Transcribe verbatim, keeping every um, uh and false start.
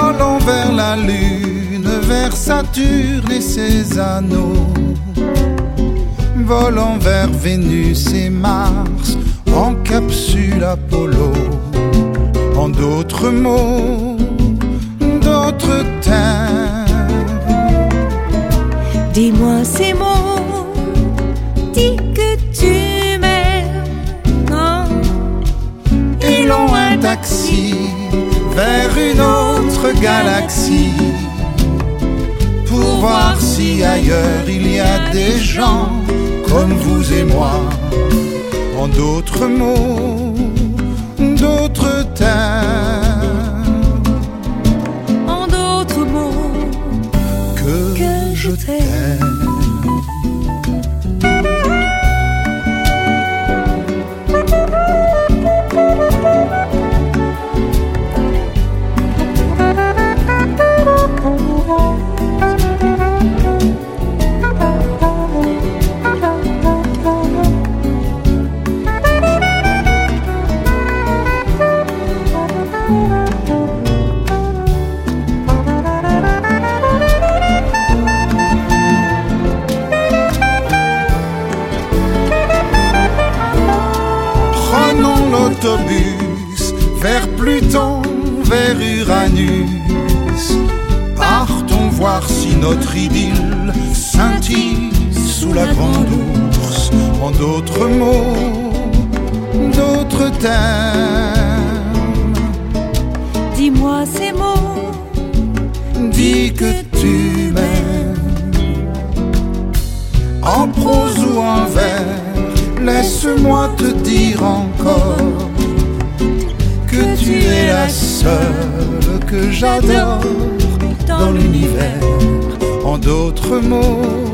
Volons vers la lune, vers Saturne et ses anneaux. Volons vers Vénus et Mars, en capsule Apollo. En d'autres mots, d'autres termes. Dis-moi ces mots, dis que tu m'aimes. Non. Et l'on un taxi vers une autre galaxie, pour voir si ailleurs il y a des gens comme vous et moi. En d'autres mots, d'autres termes. En d'autres mots, que, que je t'aime. L'autobus vers Pluton, vers Uranus. Partons voir si notre idylle scintille sous la grande ours. En d'autres mots, d'autres termes. Dis-moi ces mots, dis que tu m'aimes. En prose ou en vers, laisse-moi te dire encore que tu es la seule que j'adore dans l'univers. En d'autres mots,